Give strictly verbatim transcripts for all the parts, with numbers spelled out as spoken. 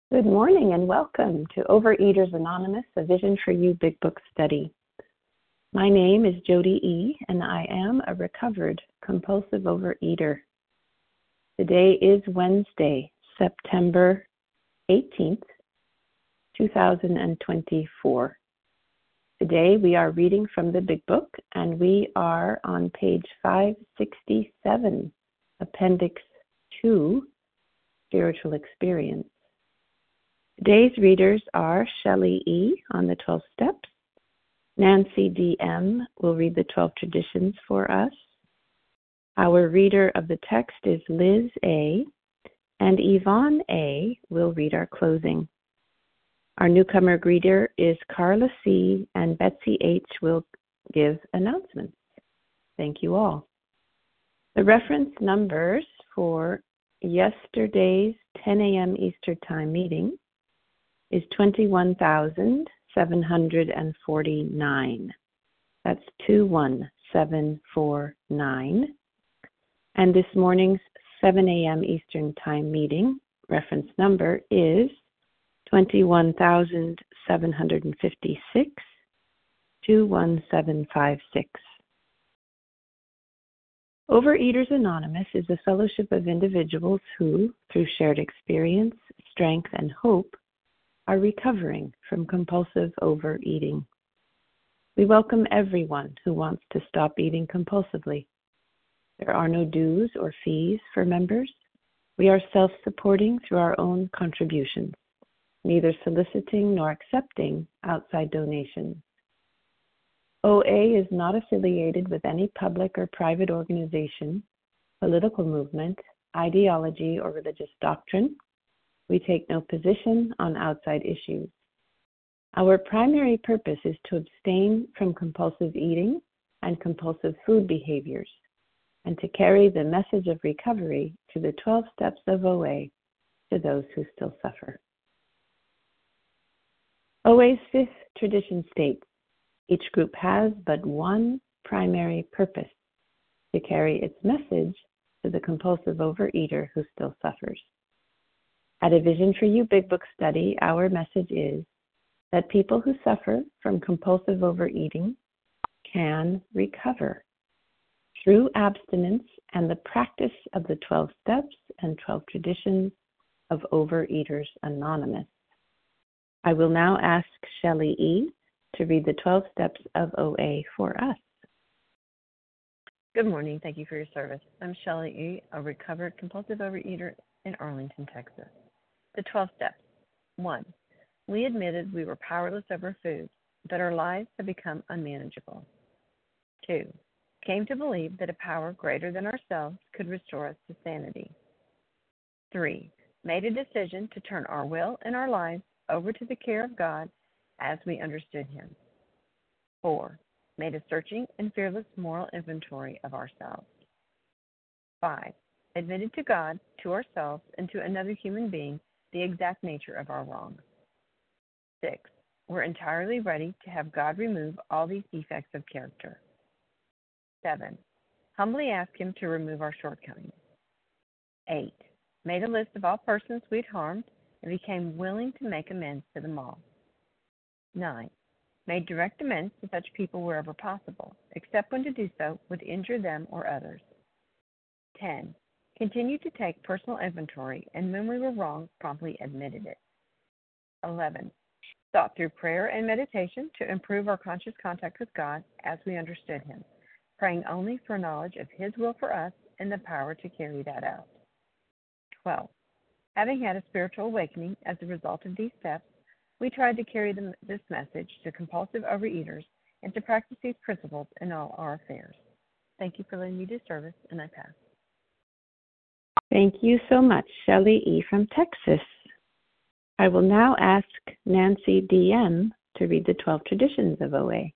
Good morning and welcome to Overeaters Anonymous, a Vision for You Big Book study. My name is Jody E., and I am a recovered compulsive overeater. Today is Wednesday, September eighteenth, two thousand twenty-four. Today we are reading from the Big Book, and we are on page five sixty-seven, Appendix two, Spiritual Experience. Today's readers are Shelley E. on the twelve steps. Nancy D M will read the twelve traditions for us. Our reader of the text is Liz A. and Yvonne A. will read our closing. Our newcomer greeter is Carla C. and Betsy H. will give announcements. Thank you all. The reference numbers for yesterday's ten a.m. Eastern Time meeting is twenty-one thousand seven hundred forty-nine. That's two one seven four nine. And this morning's seven a.m. Eastern Time meeting reference number is twenty-one thousand seven hundred fifty-six, two one seven five six. Overeaters Anonymous is a fellowship of individuals who, through shared experience, strength, and hope, are recovering from compulsive overeating. We welcome everyone who wants to stop eating compulsively. There are no dues or fees for members. We are self-supporting through our own contributions, neither soliciting nor accepting outside donations. O A is not affiliated with any public or private organization, political movement, ideology, or religious doctrine. We take no position on outside issues. Our primary purpose is to abstain from compulsive eating and compulsive food behaviors, and to carry the message of recovery to the twelve steps of O A to those who still suffer. O A's fifth tradition states, each group has but one primary purpose, to carry its message to the compulsive overeater who still suffers. At a Vision for You Big Book study, our message is that people who suffer from compulsive overeating can recover through abstinence and the practice of the twelve steps and twelve traditions of Overeaters Anonymous. I will now ask Shelley E. to read the twelve steps of O A for us. Good morning. Thank you for your service. I'm Shelley E., a recovered compulsive overeater in Arlington, Texas. The twelve steps. One, we admitted we were powerless over food, that our lives had become unmanageable. Two, came to believe that a power greater than ourselves could restore us to sanity. Three, made a decision to turn our will and our lives over to the care of God as we understood Him. Four, made a searching and fearless moral inventory of ourselves. Five, admitted to God, to ourselves, and to another human being the exact nature of our wrongs. Six, we're entirely ready to have God remove all these defects of character. Seven, humbly ask Him to remove our shortcomings. Eight, made a list of all persons we'd harmed and became willing to make amends to them all. Nine, made direct amends to such people wherever possible, except when to do so would injure them or others. Ten, continued to take personal inventory, and when we were wrong, promptly admitted it. Eleven, sought through prayer and meditation to improve our conscious contact with God as we understood Him, praying only for knowledge of His will for us and the power to carry that out. Twelve, having had a spiritual awakening as a result of these steps, we tried to carry the, this message to compulsive overeaters and to practice these principles in all our affairs. Thank you for letting me do service, and I pass. Thank you so much, Shelley E. from Texas. I will now ask Nancy D M to read the twelve traditions of O A.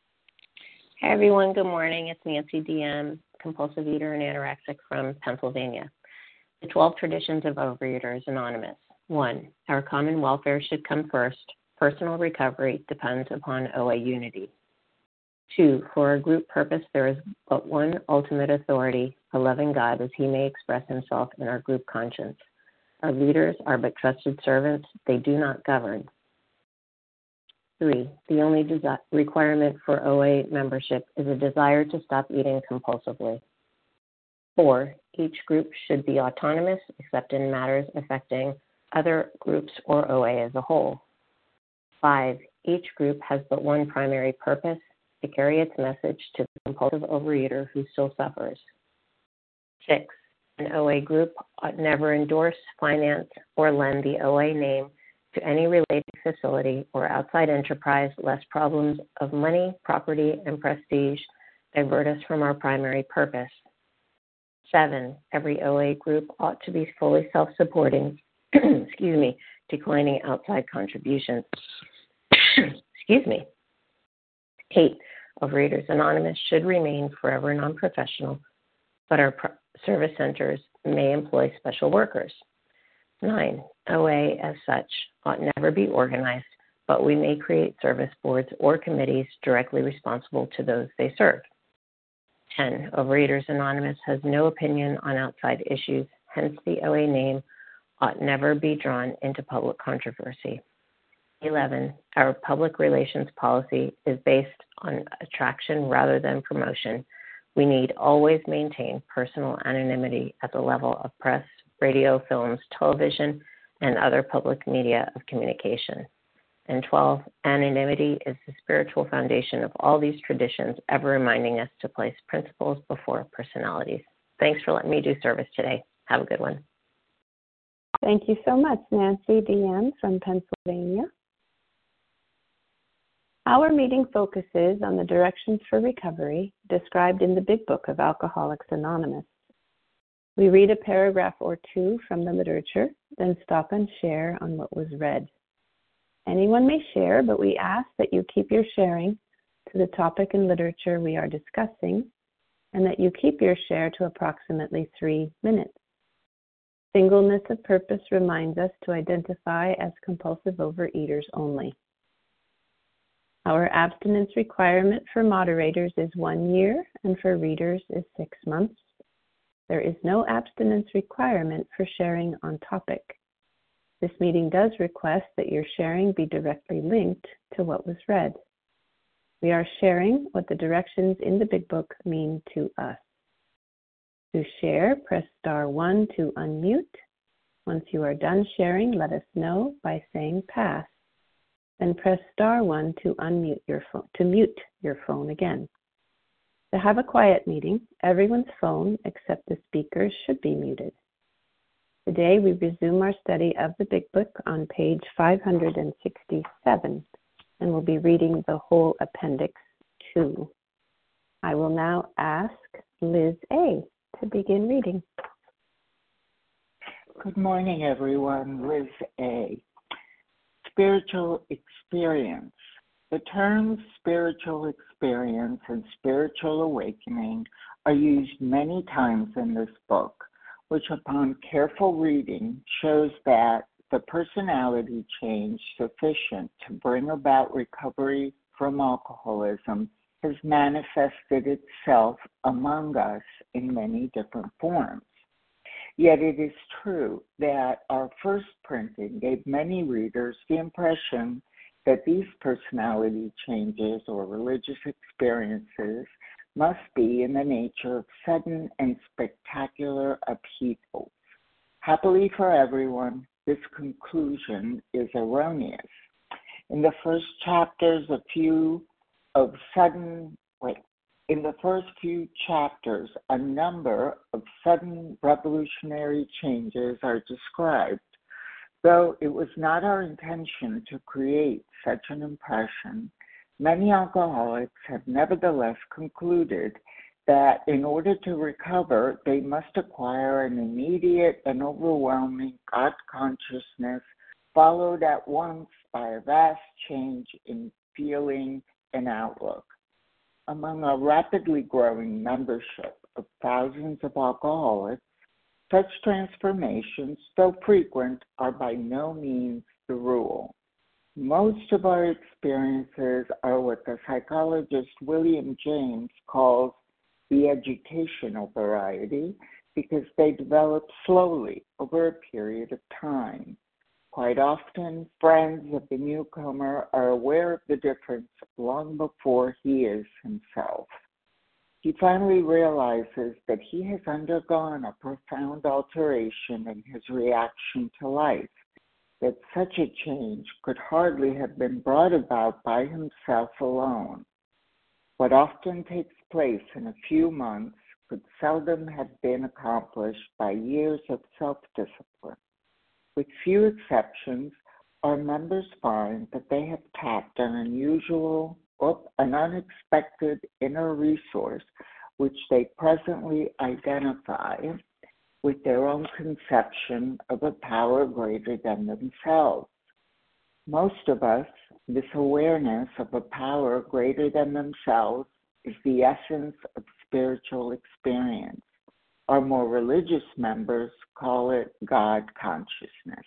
Hi, everyone. Good morning. It's Nancy D M, compulsive eater and anorexic from Pennsylvania. The twelve traditions of Overeaters Anonymous. One, our common welfare should come first. Personal recovery depends upon O A unity. Two, for our group purpose, there is but one ultimate authority, a loving God, as He may express Himself in our group conscience. Our leaders are but trusted servants. They do not govern. Three, the only desi- requirement for O A membership is a desire to stop eating compulsively. Four, each group should be autonomous except in matters affecting other groups or O A as a whole. Five, each group has but one primary purpose, to carry its message to the compulsive overeater who still suffers. Six, an O A group ought never endorse, finance, or lend the O A name to any related facility or outside enterprise, lest problems of money, property, and prestige divert us from our primary purpose. Seven, every O A group ought to be fully self-supporting, excuse me, declining outside contributions. excuse me. Eight, Overeaters Anonymous should remain forever non-professional, but our pro- service centers may employ special workers. Nine, O A as such ought never be organized, but we may create service boards or committees directly responsible to those they serve. Ten, Overeaters Anonymous has no opinion on outside issues, hence the O A name ought never be drawn into public controversy. Eleven, our public relations policy is based on attraction rather than promotion. We need always maintain personal anonymity at the level of press, radio, films, television, and other public media of communication. And twelve, anonymity is the spiritual foundation of all these traditions, ever reminding us to place principles before personalities. Thanks for letting me do service today. Have a good one. Thank you so much, Nancy D M from Pennsylvania. Our meeting focuses on the directions for recovery described in the Big Book of Alcoholics Anonymous. We read a paragraph or two from the literature, then stop and share on what was read. Anyone may share, but we ask that you keep your sharing to the topic and literature we are discussing, and that you keep your share to approximately three minutes. Singleness of purpose reminds us to identify as compulsive overeaters only. Our abstinence requirement for moderators is one year, and for readers is six months. There is no abstinence requirement for sharing on topic. This meeting does request that your sharing be directly linked to what was read. We are sharing what the directions in the Big Book mean to us. To share, press star one to unmute. Once you are done sharing, let us know by saying pass. Then press star one to unmute your phone, to mute your phone again. To have a quiet meeting, everyone's phone except the speakers should be muted. Today we resume our study of the Big Book on page five hundred sixty-seven, and we'll be reading the whole appendix two. I will now ask Liz A. to begin reading. Good morning, everyone. Liz A. Spiritual experience. The terms spiritual experience and spiritual awakening are used many times in this book, which upon careful reading shows that the personality change sufficient to bring about recovery from alcoholism has manifested itself among us in many different forms. Yet it is true that our first printing gave many readers the impression that these personality changes or religious experiences must be in the nature of sudden and spectacular upheavals. Happily for everyone, this conclusion is erroneous. In the first chapters, a few of sudden, wait, in the first few chapters, a number of sudden revolutionary changes are described. Though it was not our intention to create such an impression, many alcoholics have nevertheless concluded that in order to recover, they must acquire an immediate and overwhelming God consciousness, followed at once by a vast change in feeling and outlook. Among a rapidly growing membership of thousands of alcoholics, such transformations, though frequent, are by no means the rule. Most of our experiences are what the psychologist William James calls the educational variety, because they develop slowly over a period of time. Quite often, friends of the newcomer are aware of the difference long before he is himself. He finally realizes that he has undergone a profound alteration in his reaction to life, that such a change could hardly have been brought about by himself alone. What often takes place in a few months could seldom have been accomplished by years of self-discipline. With few exceptions, our members find that they have tapped an unusual or an unexpected inner resource which they presently identify with their own conception of a power greater than themselves. Most of us, this awareness of a power greater than themselves is the essence of spiritual experience. Our more religious members call it God consciousness.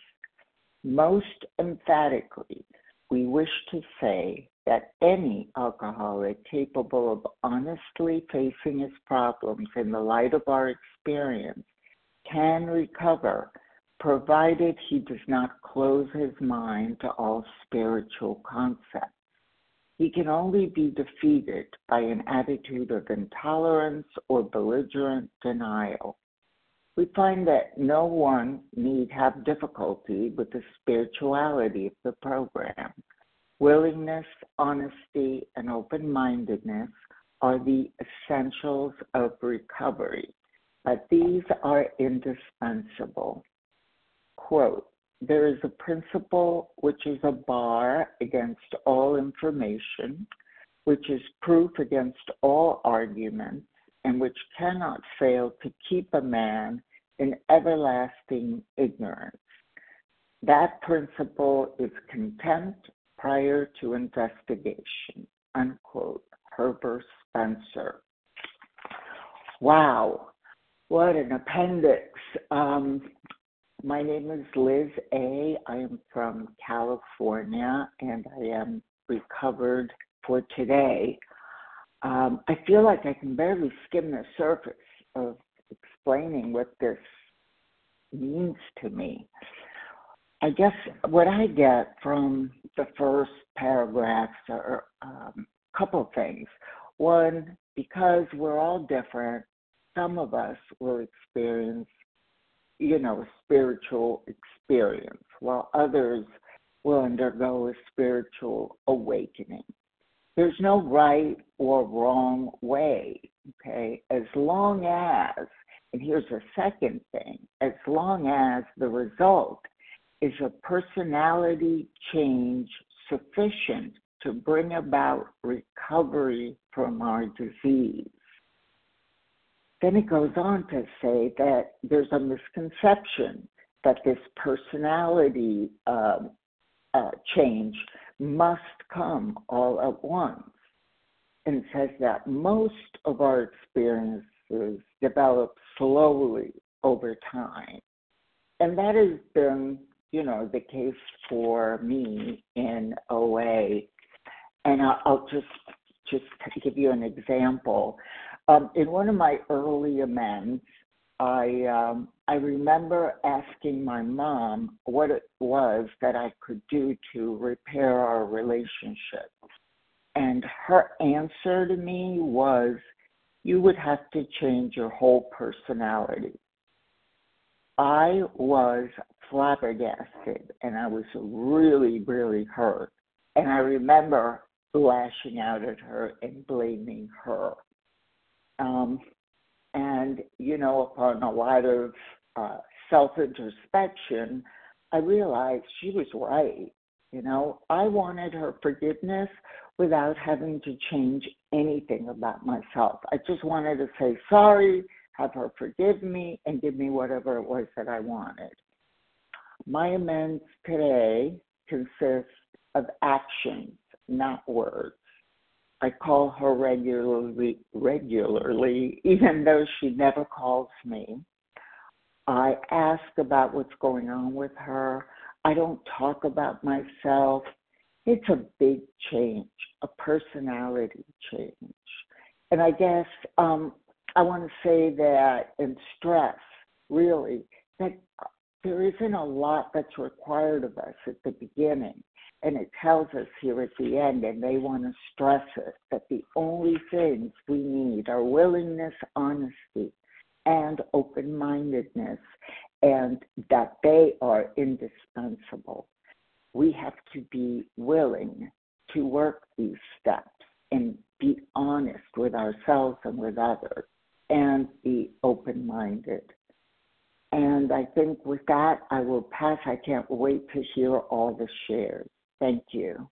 Most emphatically, we wish to say that any alcoholic capable of honestly facing his problems in the light of our experience can recover, provided he does not close his mind to all spiritual concepts. He can only be defeated by an attitude of intolerance or belligerent denial. We find that no one need have difficulty with the spirituality of the program. Willingness, honesty, and open-mindedness are the essentials of recovery, but these are indispensable. Quote, there is a principle which is a bar against all information, which is proof against all arguments, and which cannot fail to keep a man in everlasting ignorance. That principle is contempt prior to investigation, unquote, Herbert Spencer. Wow, what an appendix. Um, My name is Liz A. I am from California, and I am recovered for today. Um, I feel like I can barely skim the surface of explaining what this means to me. I guess what I get from the first paragraphs are um, a couple of things. One, because we're all different, some of us will experience you know, a spiritual experience, while others will undergo a spiritual awakening. There's no right or wrong way, okay? As long as, and here's a second thing, as long as the result is a personality change sufficient to bring about recovery from our disease. Then it goes on to say that there's a misconception that this personality uh, uh, change must come all at once. And it says that most of our experiences develop slowly over time. And that has been, you know, the case for me in O A. And I'll just, just give you an example. Um, in one of my early amends, I um, I remember asking my mom what it was that I could do to repair our relationship. And her answer to me was, you would have to change your whole personality. I was flabbergasted, and I was really, really hurt. And I remember lashing out at her and blaming her. Um, and, you know, upon a lot of uh, self-introspection, I realized she was right. You know, I wanted her forgiveness without having to change anything about myself. I just wanted to say sorry, have her forgive me, and give me whatever it was that I wanted. My amends today consist of actions, not words. I call her regularly, regularly, even though she never calls me. I ask about what's going on with her. I don't talk about myself. It's a big change, a personality change. And I guess um, I want to say that in stress, really, that there isn't a lot that's required of us at the beginning. And it tells us here at the end, and they want to stress it, that the only things we need are willingness, honesty, and open-mindedness, and that they are indispensable. We have to be willing to work these steps and be honest with ourselves and with others, and be open-minded. And I think with that, I will pass. I can't wait to hear all the shares. Thank you.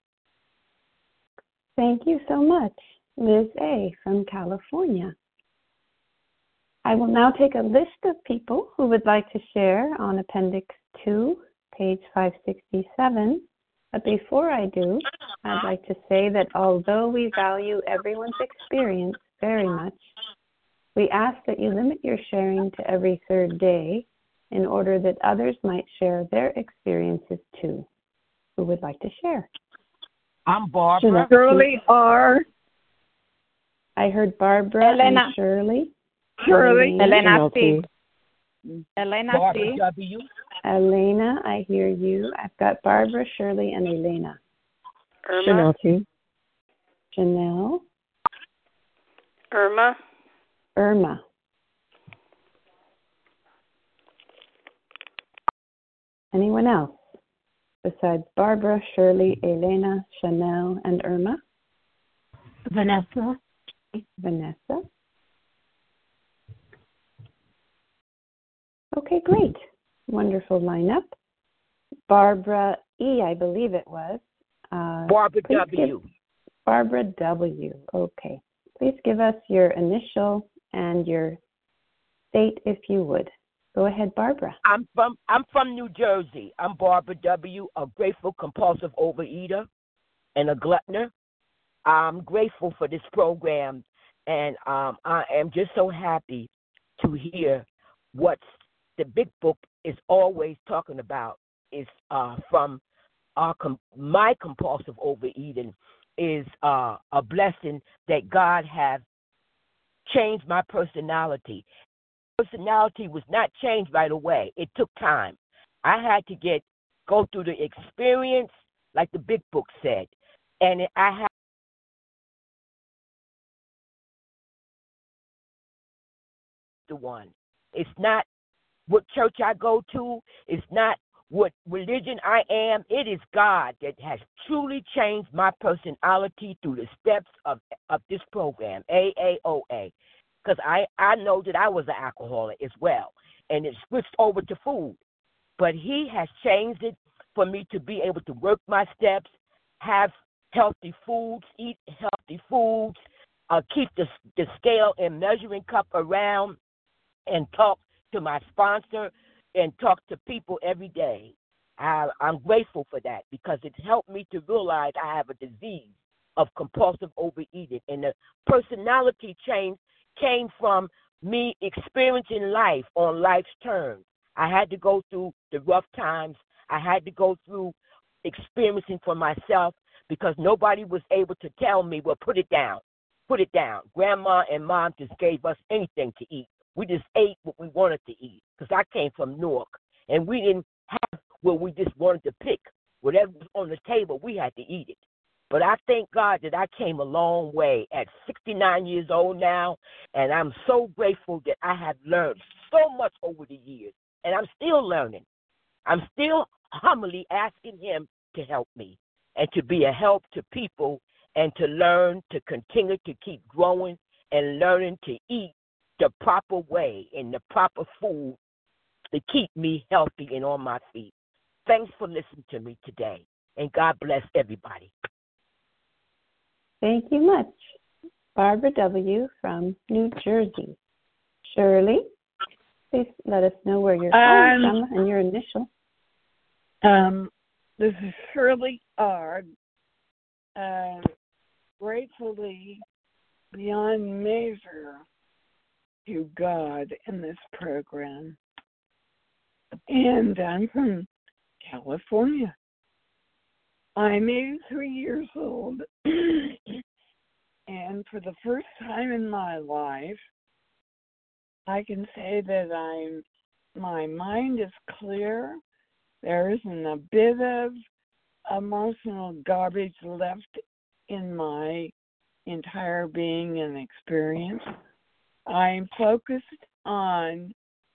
Thank you so much, Liz A. from California. I will now take a list of people who would like to share on Appendix two, page five sixty-seven. But before I do, I'd like to say that although we value everyone's experience very much, we ask that you limit your sharing to every third day in order that others might share their experiences too. Who would like to share? I'm Barbara. Shirley R. I heard Barbara Elena. and Shirley. Shirley. Elena. Elena C. Elena Barbara C. W. Elena, I hear you. I've got Barbara, Shirley, and Elena. Irma. Chanel T. Janelle. Irma. Irma. Anyone else besides Barbara, Shirley, Elena, Chanel, and Irma? Vanessa. Vanessa. Okay, great. Wonderful lineup. Barbara E., I believe it was. Uh, Barbara please W. give- Barbara W. Okay. Please give us your initial and your state, if you would. Go ahead, Barbara. I'm from I'm from New Jersey. I'm Barbara W., a grateful compulsive overeater and a gluttoner. I'm grateful for this program, and um, I am just so happy to hear what the Big Book is always talking about. Is uh, from our com- my compulsive overeating is uh, a blessing that God has changed my personality. Personality was not changed right away. It took time. I had to get go through the experience, like the Big Book said, and I had the one. It's not what church I go to. It's not what religion I am. It is God that has truly changed my personality through the steps of of this program, A A O A. Because I, I know that I was an alcoholic as well, and it switched over to food. But he has changed it for me to be able to work my steps, have healthy foods, eat healthy foods, uh, keep the, the scale and measuring cup around, and talk to my sponsor and talk to people every day. I, I'm grateful for that because it's helped me to realize I have a disease of compulsive overeating, and the personality change came from me experiencing life on life's terms. I had to go through the rough times. I had to go through experiencing for myself because nobody was able to tell me, well, put it down, put it down. Grandma and mom just gave us anything to eat. We just ate what we wanted to eat because I came from Newark, and we didn't have what we just wanted to pick. Whatever was on the table, we had to eat it. But I thank God that I came a long way at sixty-nine years old now, and I'm so grateful that I have learned so much over the years, and I'm still learning. I'm still humbly asking him to help me and to be a help to people and to learn to continue to keep growing and learning to eat the proper way and the proper food to keep me healthy and on my feet. Thanks for listening to me today, and God bless everybody. Thank you much. Barbara W. from New Jersey. Shirley, please let us know where you're calling Um, from and your initial. Um, this is Shirley R. Uh, gratefully beyond measure to God in this program. And I'm from California. I'm eighty-three years old, and for the first time in my life, I can say that I'm my mind is clear. There isn't a bit of emotional garbage left in my entire being and experience. I'm focused on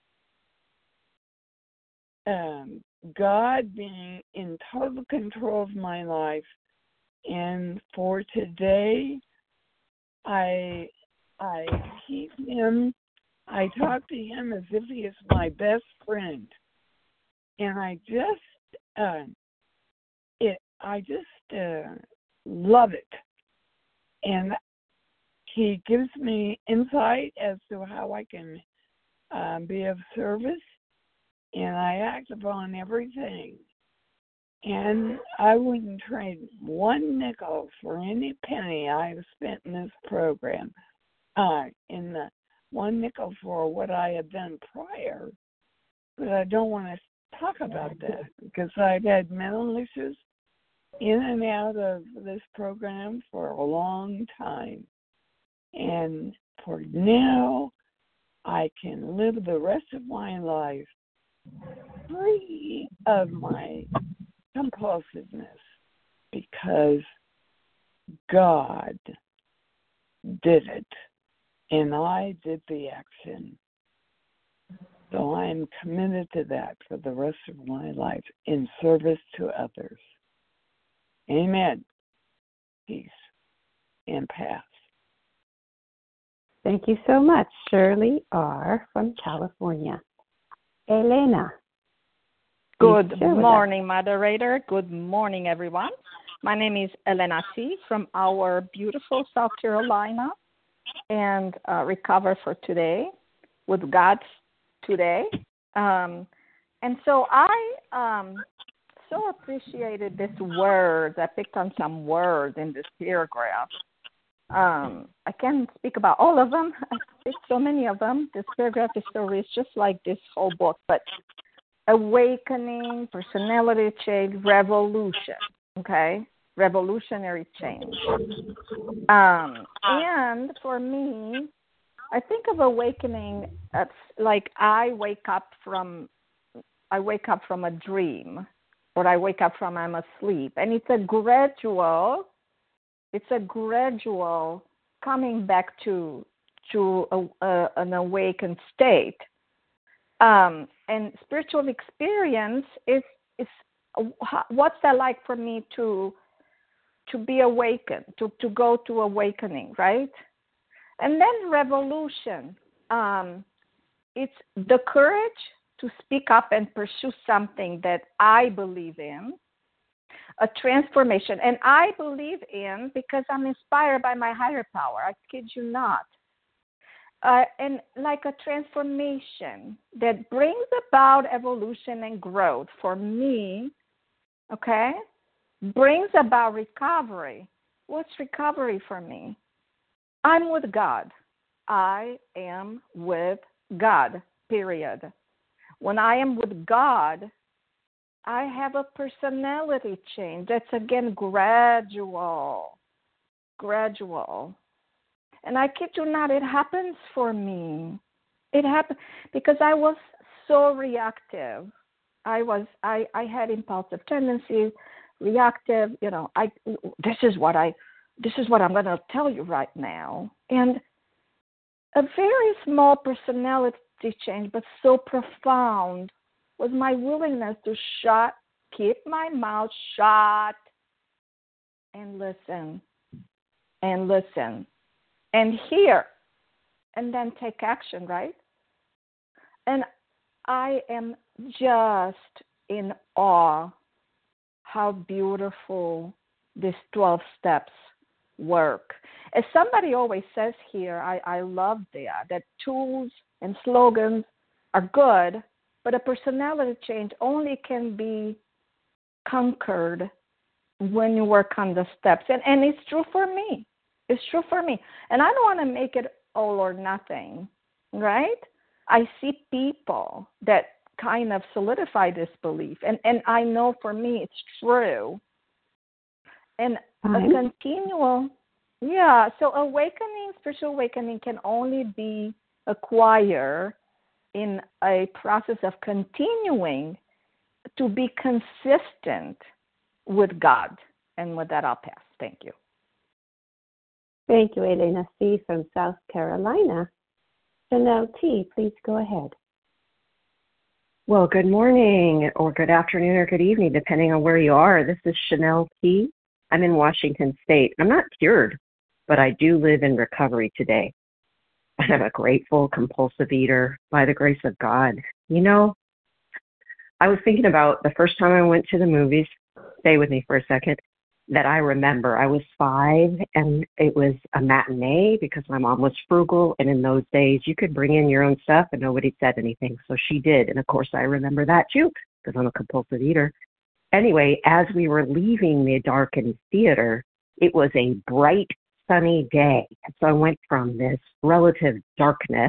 um, God being in total control of my life. And for today, I I keep him, I talk to him as if he is my best friend. And I just, uh, it, I just uh, love it. And he gives me insight as to how I can uh, be of service, and I act upon everything. And I wouldn't trade one nickel for any penny I've spent in this program. Uh, in the one nickel for what I had done prior, but I don't want to talk about that because I've had mental issues in and out of this program for a long time. And for now, I can live the rest of my life free of my compulsiveness because God did it and I did the action. So I'm committed to that for the rest of my life in service to others. Amen. Peace and pass. Thank you so much, Shirley R. from California. Elena. Good morning, moderator. Good morning, everyone. My name is Elena C. from our beautiful South Carolina, and uh, Recover for Today with God today. Um, and so I um, so appreciated this word. I picked on some words in this paragraph. Um, I can't speak about all of them. I picked so many of them. This paragraph is so rich, just like this whole book. But awakening, personality change, revolution, okay? Revolutionary change. Um, and for me, I think of awakening as like I wake up from, I wake up from a dream, or I wake up from I'm asleep. And it's a gradual, it's a gradual coming back to, to a, a, an awakened state. Um, and spiritual experience is, is what's that like for me to to be awakened, to, to go to awakening, right? And then revolution. Um, it's the courage to speak up and pursue something that I believe in, a transformation. And I believe in because I'm inspired by my higher power. I kid you not. Uh, and like a transformation that brings about evolution and growth for me, okay, brings about recovery. What's recovery for me? I'm with God. I am with God, period. When I am with God, I have a personality change. That's, again, gradual, gradual. And I kid you not, it happens for me. It happened because I was so reactive. I was, I, I had impulsive tendencies, reactive. You know, I. This is what I, this is what I'm going to tell you right now. And a very small personality change, but so profound, was my willingness to shut, keep my mouth shut, and listen, and listen. And hear, and then take action, right? And I am just in awe how beautiful these twelve steps work. As somebody always says here, I, I love that, that tools and slogans are good, but a personality change only can be conquered when you work on the steps. And, and it's true for me. It's true for me. And I don't want to make it all or nothing, right? I see people that kind of solidify this belief. And, and I know for me it's true. And a continual, yeah, so awakening, spiritual awakening can only be acquire in a process of continuing to be consistent with God. And with that, I'll pass. Thank you. Thank you, Elena C. from South Carolina. Chanel T., please go ahead. Well, good morning or good afternoon or good evening, depending on where you are. This is Chanel T. I'm in Washington State. I'm not cured, but I do live in recovery today. I'm a grateful, compulsive eater by the grace of God. You know, I was thinking about the first time I went to the movies. Stay with me for a second. That I remember. I was five, and it was a matinee because my mom was frugal, and in those days you could bring in your own stuff and nobody said anything. So she did, and of course I remember that too because I'm a compulsive eater. Anyway, as we were leaving the darkened theater, it was a bright, sunny day. So I went from this relative darkness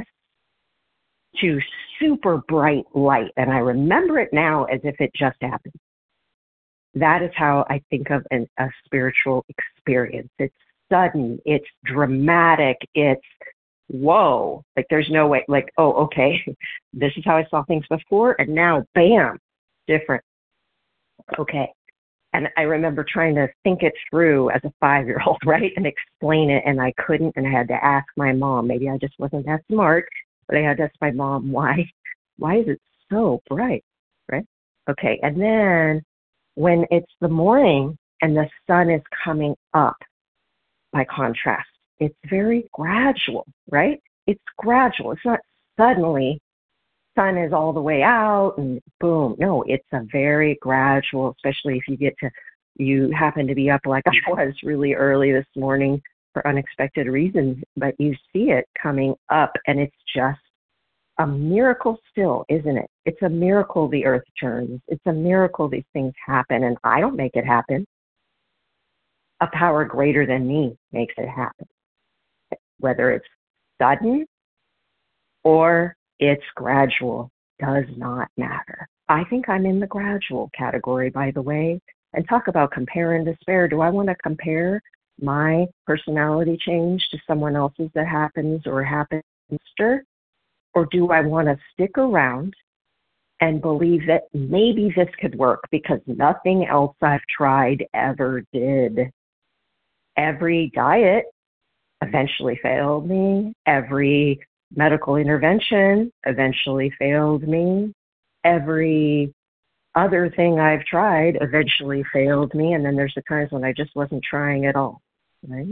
to super bright light, and I remember it now as if it just happened. That is how I think of an, a spiritual experience. It's sudden, it's dramatic, it's whoa, like there's no way, like, oh, okay, this is how I saw things before, and now, bam, different. Okay. And I remember trying to think it through as a five-year-old, right, and explain it, and I couldn't, and I had to ask my mom. Maybe I just wasn't that smart, but I had to ask my mom, why, why is it so bright, right? Okay, and then when it's the morning and the sun is coming up, by contrast, it's very gradual, right? It's gradual. It's not suddenly sun is all the way out and boom. No, it's a very gradual, especially if you get to, you happen to be up like I was really early this morning for unexpected reasons, but you see it coming up and it's just a miracle still, isn't it? It's a miracle the earth turns. It's a miracle these things happen, and I don't make it happen. A power greater than me makes it happen. Whether it's sudden or it's gradual, does not matter. I think I'm in the gradual category, by the way. And talk about compare and despair. Do I want to compare my personality change to someone else's that happens or happens faster? Or do I want to stick around and believe that maybe this could work because nothing else I've tried ever did? Every diet eventually failed me. Every medical intervention eventually failed me. Every other thing I've tried eventually failed me. And then there's the times when I just wasn't trying at all, right?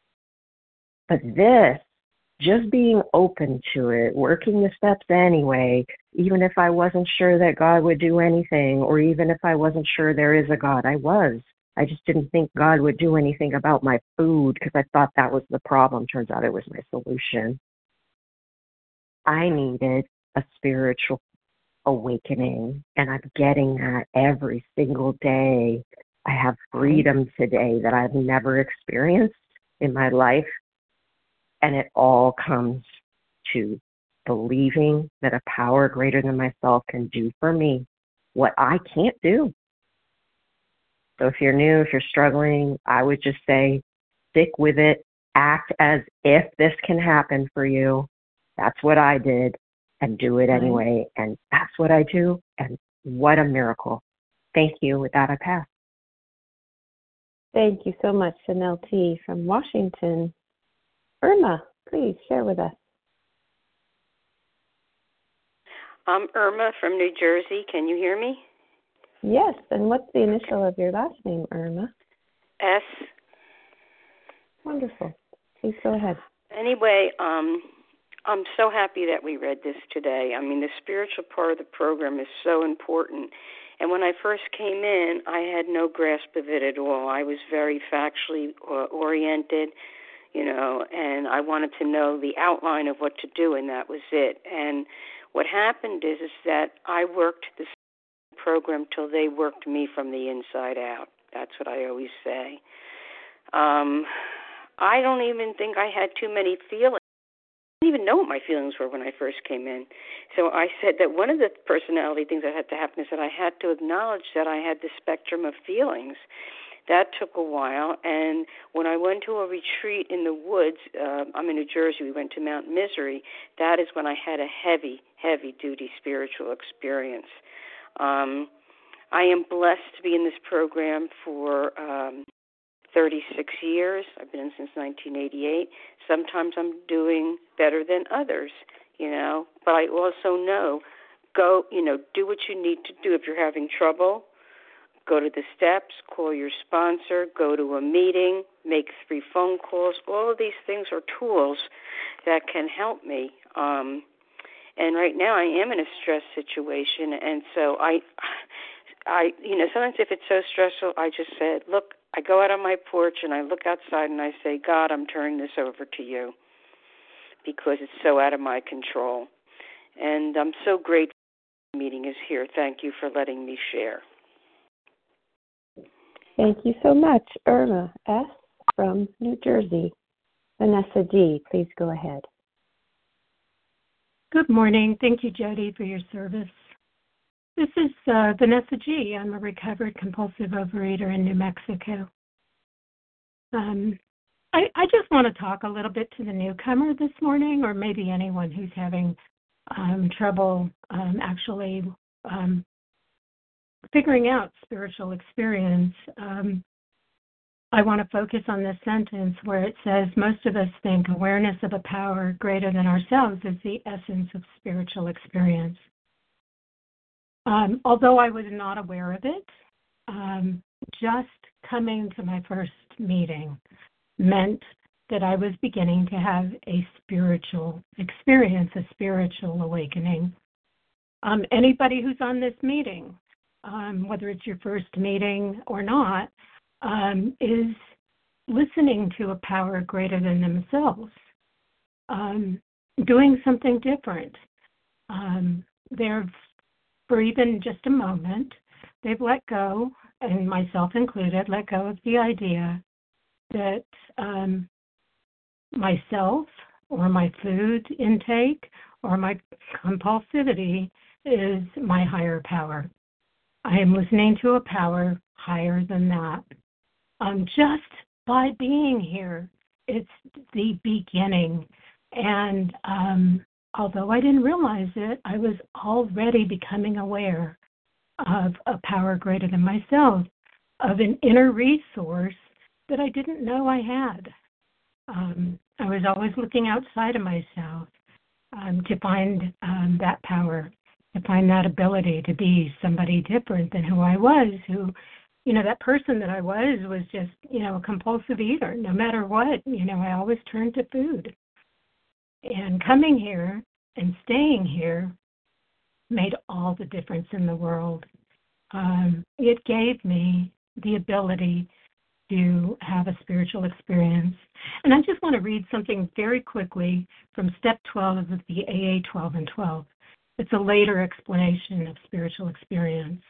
But this, just being open to it, working the steps anyway, even if I wasn't sure that God would do anything, or even if I wasn't sure there is a God, I was. I just didn't think God would do anything about my food because I thought that was the problem. Turns out it was my solution. I needed a spiritual awakening, and I'm getting that every single day. I have freedom today that I've never experienced in my life. And it all comes to believing that a power greater than myself can do for me what I can't do. So if you're new, if you're struggling, I would just say, stick with it. Act as if this can happen for you. That's what I did, and do it anyway. And that's what I do. And what a miracle. Thank you. With that, I pass. Thank you so much, Chanel T. from Washington. Irma, please share with us. I'm Irma from New Jersey. Can you hear me? Yes, and what's the initial of your last name, Irma? S. Wonderful. Please go ahead. Anyway, um, I'm so happy that we read this today. I mean, the spiritual part of the program is so important. And when I first came in, I had no grasp of it at all. I was very factually uh, oriented. You know, and I wanted to know the outline of what to do, and that was it. And what happened is, is that I worked this program till they worked me from the inside out. That's what I always say. Um, I don't even think I had too many feelings. I didn't even know what my feelings were when I first came in. So I said that one of the personality things that had to happen is that I had to acknowledge that I had the spectrum of feelings, that took a while. And when I went to a retreat in the woods, uh, I'm in New Jersey, we went to Mount Misery, that is when I had a heavy, heavy-duty spiritual experience. Um, I am blessed to be in this program for um, thirty-six years. I've been in since nineteen eighty-eight. Sometimes I'm doing better than others, you know, but I also know, go, you know, do what you need to do. If you're having trouble, go to the steps, call your sponsor, go to a meeting, make three phone calls. All of these things are tools that can help me. Um, and right now I am in a stress situation, and so I, I, you know, sometimes if it's so stressful, I just said, look, I go out on my porch and I look outside and I say, God, I'm turning this over to you because it's so out of my control. And I'm so grateful the meeting is here. Thank you for letting me share. Thank you so much. Irma S. from New Jersey. Vanessa G., please go ahead. Good morning. Thank you, Jody, for your service. This is uh, Vanessa G. I'm a recovered compulsive overeater in New Mexico. Um, I, I just want to talk a little bit to the newcomer this morning, or maybe anyone who's having um, trouble um, actually um, figuring out spiritual experience. Um, I want to focus on this sentence where it says, most of us think awareness of a power greater than ourselves is the essence of spiritual experience. Um, although I was not aware of it, um, just coming to my first meeting meant that I was beginning to have a spiritual experience, a spiritual awakening. Um, anybody who's on this meeting, um, whether it's your first meeting or not, um, is listening to a power greater than themselves, um, doing something different. Um, they're, for even just a moment, they've let go, and myself included, let go of the idea that um, myself or my food intake or my compulsivity is my higher power. I am listening to a power higher than that. Um, just by being here, it's the beginning. And um, although I didn't realize it, I was already becoming aware of a power greater than myself, of an inner resource that I didn't know I had. Um, I was always looking outside of myself um, to find um, that power, to find that ability to be somebody different than who I was, who, you know, that person that I was was just, you know, a compulsive eater. No matter what, you know, I always turned to food. And coming here and staying here made all the difference in the world. Um, it gave me the ability to have a spiritual experience. And I just want to read something very quickly from step twelve of the A A twelve and twelve. It's a later explanation of spiritual experience.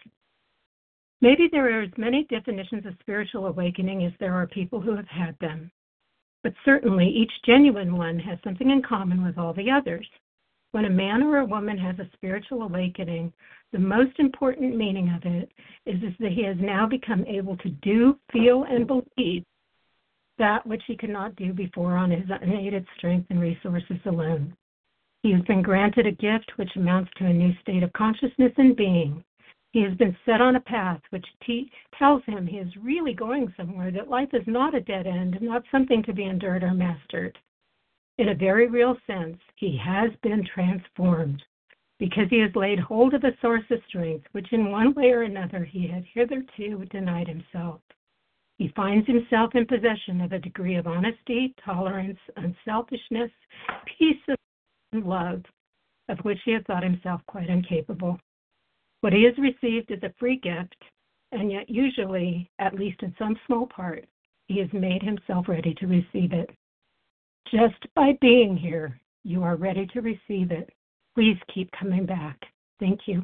Maybe there are as many definitions of spiritual awakening as there are people who have had them. But certainly each genuine one has something in common with all the others. When a man or a woman has a spiritual awakening, the most important meaning of it is, is that he has now become able to do, feel, and believe that which he could not do before on his unaided strength and resources alone. He has been granted a gift which amounts to a new state of consciousness and being. He has been set on a path which te- tells him he is really going somewhere, that life is not a dead end, not something to be endured or mastered. In a very real sense, he has been transformed because he has laid hold of a source of strength which in one way or another he had hitherto denied himself. He finds himself in possession of a degree of honesty, tolerance, unselfishness, peace, and love of which he had thought himself quite incapable. What he has received is a free gift, and yet usually, at least in some small part, he has made himself ready to receive it. Just by being here, you are ready to receive it. Please keep coming back. Thank you.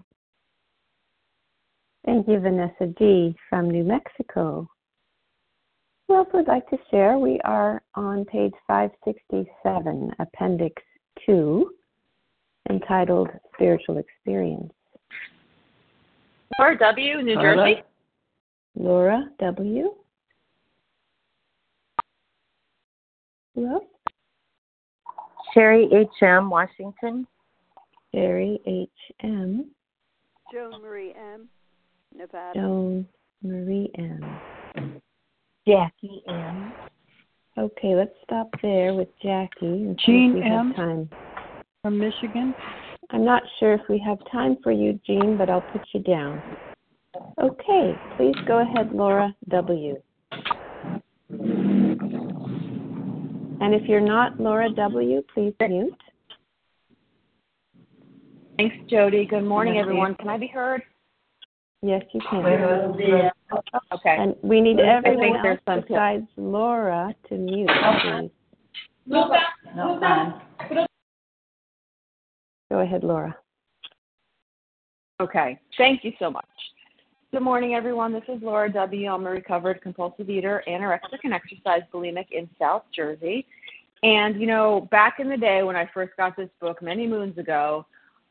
Thank you, Vanessa G. from New Mexico. Who else would like to share? We are on page five sixty-seven, Appendix two, entitled Spiritual Experience. Laura W., New Jersey. Laura W. Who else? Sherry H M, Washington. Sherry H M. Joan Marie M, Nevada. Joan Marie M. Jackie M. Okay, let's stop there with Jackie and see Jean if we M. have time. From Michigan. I'm not sure if we have time for you, Jean, but I'll put you down. Okay, please go ahead, Laura W. And if you're not Laura W., please mute. Thanks, Jody. Good morning, everyone. Can I be heard? Yes, you can. Okay. And we need everyone else some besides Laura to mute, please. No, fine. Go ahead, Laura. Okay. Thank you so much. Good morning, everyone. This is Laura W. I'm a recovered compulsive eater, anorexic, and exercise bulimic in South Jersey. And, you know, back in the day when I first got this book many moons ago,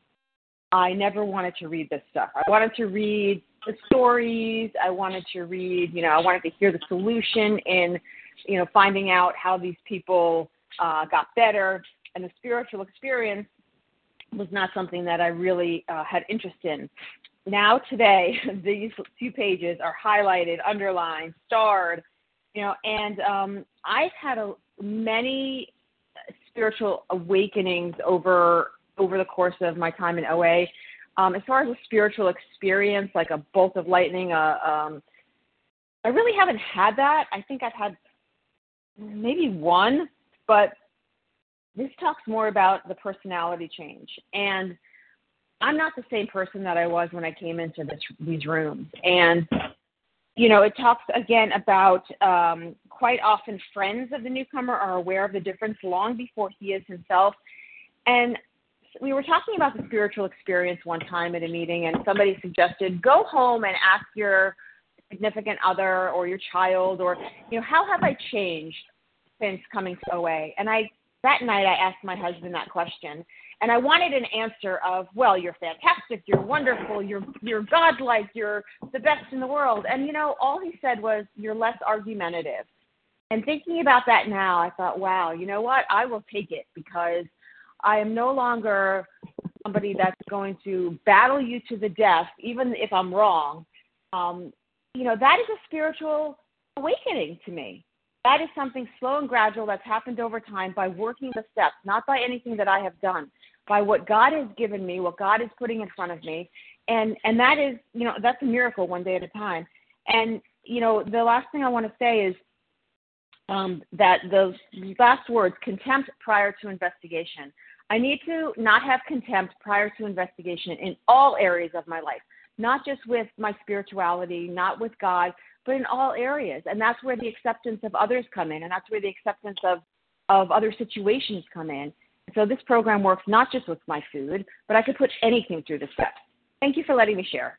I never wanted to read this stuff. I wanted to read the stories. I wanted to read, you know, I wanted to hear the solution in, you know, finding out how these people uh, got better. And the spiritual experience was not something that I really uh, had interest in. Now today, these few pages are highlighted, underlined, starred, you know, and um, I've had a, many spiritual awakenings over over the course of my time in O A. Um, as far as a spiritual experience, like a bolt of lightning, uh, um, I really haven't had that. I think I've had maybe one, but this talks more about the personality change. And I'm not the same person that I was when I came into this, these rooms. And, you know, it talks again about um, quite often friends of the newcomer are aware of the difference long before he is himself. And we were talking about the spiritual experience one time at a meeting, and somebody suggested go home and ask your significant other or your child, or, you know, how have I changed since coming to O A? And I that night I asked my husband that question, and I wanted an answer of, well, you're fantastic, you're wonderful, you're you're godlike, you're the best in the world. And, you know, all he said was, you're less argumentative. And thinking about that now, I thought, wow, you know what? I will take it, because I am no longer somebody that's going to battle you to the death, even if I'm wrong. Um, you know, that is a spiritual awakening to me. That is something slow and gradual that's happened over time by working the steps, not by anything that I have done, by what God has given me, what God is putting in front of me. And, and that is, you know, that's a miracle one day at a time. And, you know, the last thing I want to say is um, that those last words, contempt prior to investigation. I need to not have contempt prior to investigation in all areas of my life, not just with my spirituality, not with God, but in all areas. And that's where the acceptance of others come in, and that's where the acceptance of, of other situations come in. So this program works not just with my food, but I could put anything through the steps. Thank you for letting me share.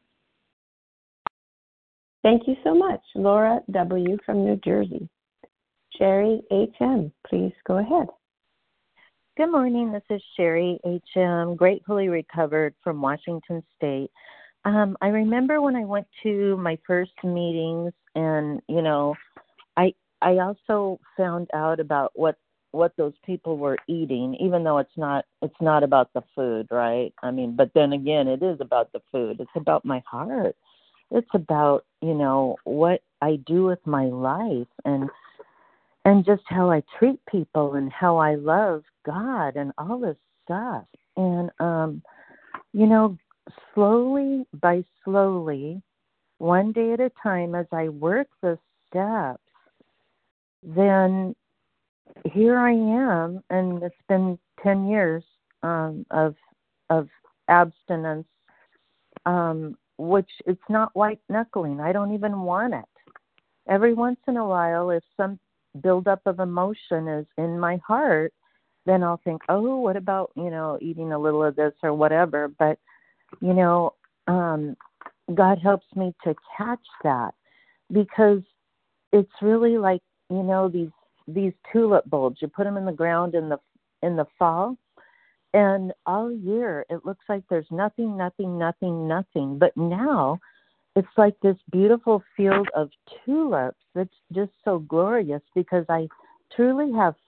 Thank you so much, Laura W. from New Jersey. Sherry H M, please go ahead. Good morning. This is Sherry H M, gratefully recovered from Washington State. Um, I remember when I went to my first meetings, and, you know, I I also found out about what, what those people were eating, even though it's not it's not about the food, right? I mean, but then again, it is about the food. It's about my heart. It's about, you know, what I do with my life, and and just how I treat people, and how I love God, and all this stuff. And, um, you know, slowly by slowly, one day at a time, as I work the steps, then here I am, and it's been ten years um, of of abstinence, um, which it's not white knuckling. I don't even want it. Every once in a while, if some buildup of emotion is in my heart, then I'll think, oh, what about, you know, eating a little of this or whatever. But, you know, um, God helps me to catch that, because it's really like, you know, these these tulip bulbs. You put them in the ground in the in the fall, and all year it looks like there's nothing, nothing, nothing, nothing. But now it's like this beautiful field of tulips that's just so glorious, because I truly have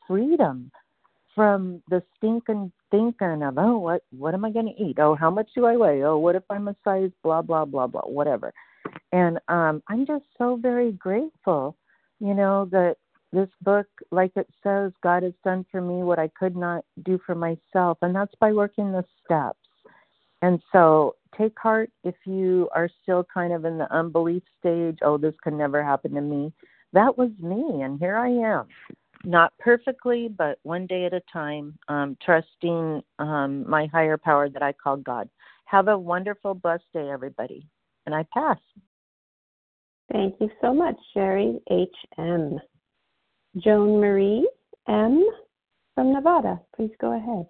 freedom from the stinking thinking of, oh, what what am I going to eat? Oh, how much do I weigh? Oh, what if I'm a size blah, blah, blah, blah, whatever. And um, I'm just so very grateful, you know, that this book, like it says, God has done for me what I could not do for myself. And that's by working the steps. And so take heart if you are still kind of in the unbelief stage. Oh, this could never happen to me. That was me, and here I am. Not perfectly, but one day at a time, um, trusting um, my higher power that I call God. Have a wonderful, blessed day, everybody. And I pass. Thank you so much, Sherry H M. Joan Marie M. from Nevada, please go ahead.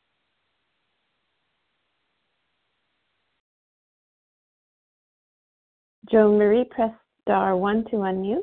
Joan Marie, press star one to unmute.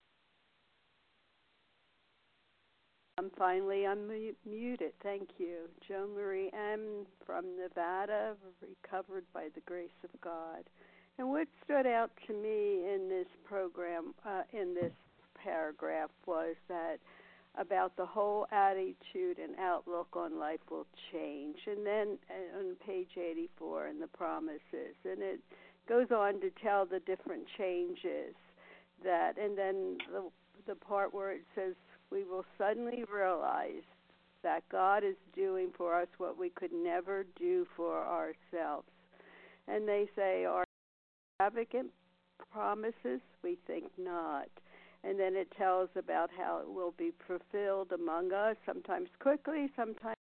I'm finally unmuted. Thank you. Joan Marie M. from Nevada, recovered by the grace of God. And what stood out to me in this program, uh, in this paragraph, was that about the whole attitude and outlook on life will change. And then uh, on page eighty-four in the promises, and it goes on to tell the different changes that, and then the, the part where it says, we will suddenly realize that God is doing for us what we could never do for ourselves. And they say, are extravagant promises? We think not. And then it tells about how it will be fulfilled among us, sometimes quickly, sometimes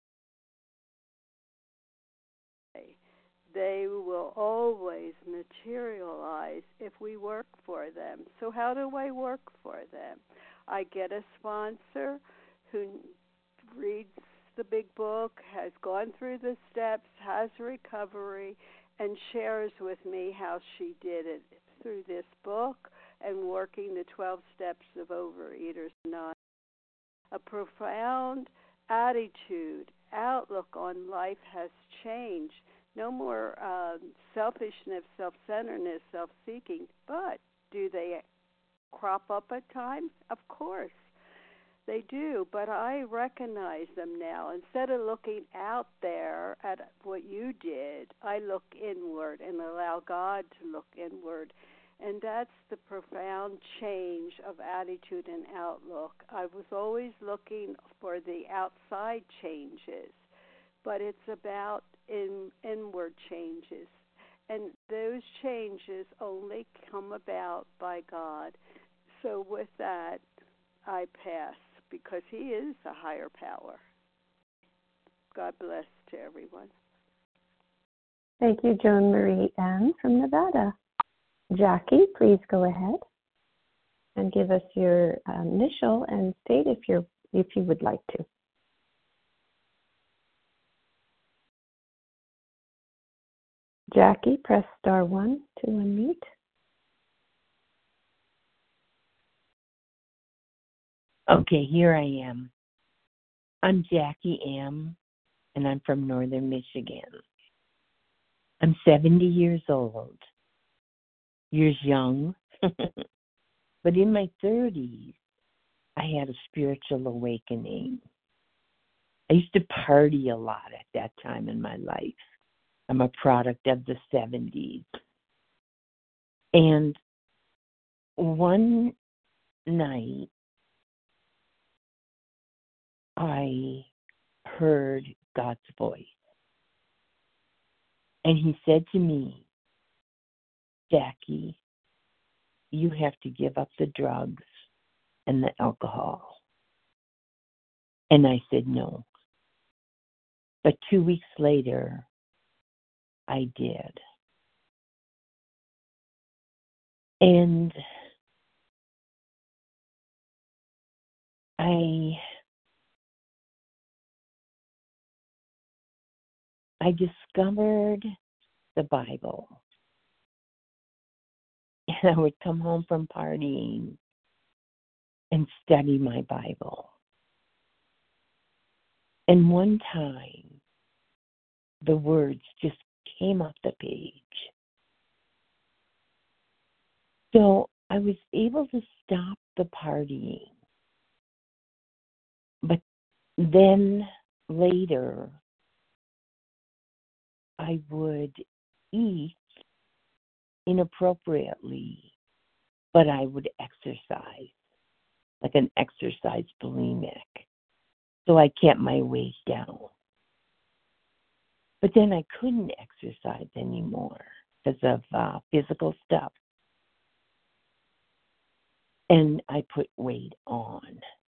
they will always materialize if we work for them. So how do I work for them? I get a sponsor who reads the big book, has gone through the steps, has recovery, and shares with me how she did it through this book and working the twelve steps of Overeaters Anonymous. A profound attitude, outlook on life has changed. No more uh, selfishness, self-centeredness, self-seeking, but do they crop up at times? Of course they do, but I recognize them now. Instead of looking out there at what you did, I look inward and allow God to look inward. And that's the profound change of attitude and outlook. I was always looking for the outside changes, but it's about in, inward changes. And those changes only come about by God. So with that, I pass, because he is a higher power. God bless to everyone. Thank you, Joan Marie M. from Nevada. Jackie, please go ahead and give us your um, initial and state if you're if you would like to. Jackie, press star one to unmute. Okay, here I am. I'm Jackie M., and I'm from northern Michigan. I'm seventy years old. Years young. But in my thirties, I had a spiritual awakening. I used to party a lot at that time in my life. I'm a product of the seventies. And one night, I heard God's voice. And he said to me, Jackie, you have to give up the drugs and the alcohol. And I said no. But two weeks later, I did. And I I discovered the Bible. And I would come home from partying and study my Bible. And one time, the words just came off the page. So I was able to stop the partying. but then later, I would eat inappropriately, but I would exercise, like an exercise bulimic. So I kept my weight down. But then I couldn't exercise anymore because of uh, physical stuff. And I put weight on.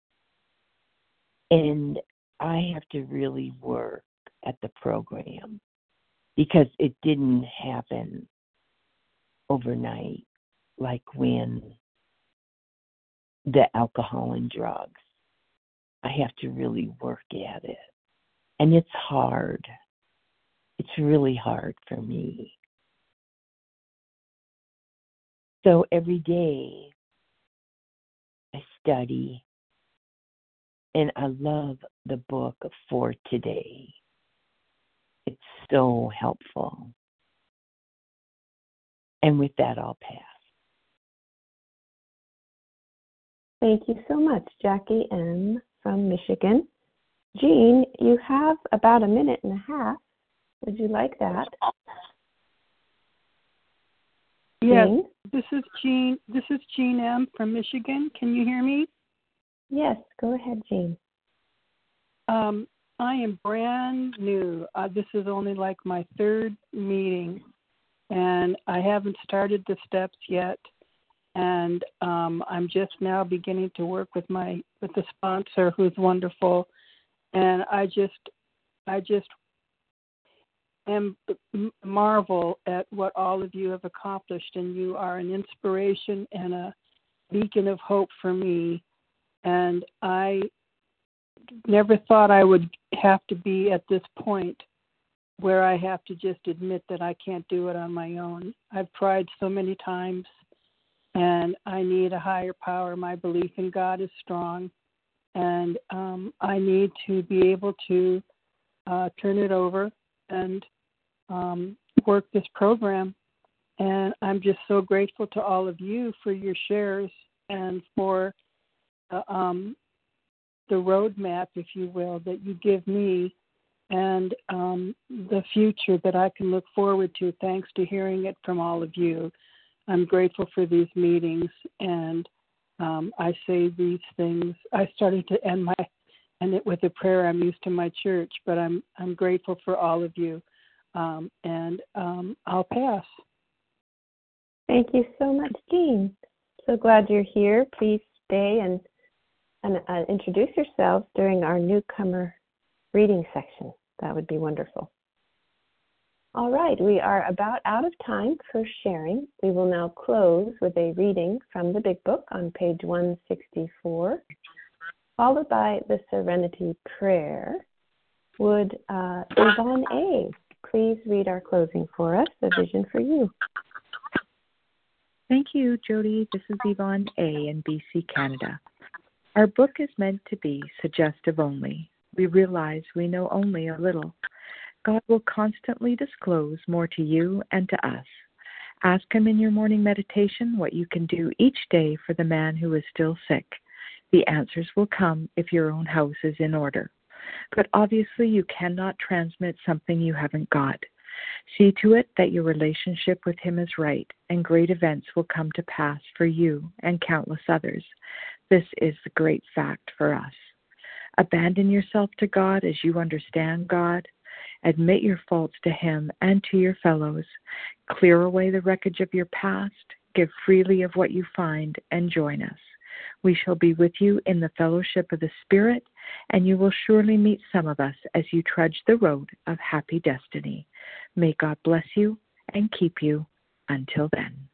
And I have to really work at the program because it didn't happen overnight like when the alcohol and drugs. I have to really work at it. And it's hard. It's really hard for me. So every day I study, and I love the book For Today. It's so helpful. And with that, I'll pass. Thank you so much, Jackie M. from Michigan. Jean, you have about a minute and a half. Would you like that? Yes, Jean? this is Jean. This is Jean M. from Michigan. Can you hear me? Yes, go ahead, Jean. Um, I am brand new. Uh, this is only like my third meeting, and I haven't started the steps yet. And um, I'm just now beginning to work with my with the sponsor, who's wonderful. And I just, I just am marvel at what all of you have accomplished, and you are an inspiration and a beacon of hope for me. And I never thought I would have to be at this point where I have to just admit that I can't do it on my own. I've tried so many times, and I need a higher power. My belief in God is strong, and um, I need to be able to uh, turn it over and um, work this program. And I'm just so grateful to all of you for your shares and for uh, um, the roadmap, if you will, that you give me, and um, the future that I can look forward to thanks to hearing it from all of you. I'm grateful for these meetings, and um, I say these things. I started to end my end it with a prayer. I'm used to my church, but I'm I'm grateful for all of you, um, and um, I'll pass. Thank you so much, Jean. So glad you're here. Please stay and and uh, introduce yourselves during our newcomer reading section. That would be wonderful. All right, we are about out of time for sharing. We will now close with a reading from the Big Book on page one sixty-four, followed by the Serenity Prayer. Would uh, Yvonne A. please read our closing for us, A Vision for You? Thank you, Jody. This is Yvonne A. in B C, Canada. Our book is meant to be suggestive only. We realize we know only a little. God will constantly disclose more to you and to us. Ask Him in your morning meditation what you can do each day for the man who is still sick. The answers will come if your own house is in order. But obviously you cannot transmit something you haven't got. See to it that your relationship with Him is right, and great events will come to pass for you and countless others. This is the great fact for us. Abandon yourself to God as you understand God. Admit your faults to Him and to your fellows. Clear away the wreckage of your past. Give freely of what you find, and join us. We shall be with you in the fellowship of the Spirit, and you will surely meet some of us as you trudge the road of happy destiny. May God bless you and keep you until then.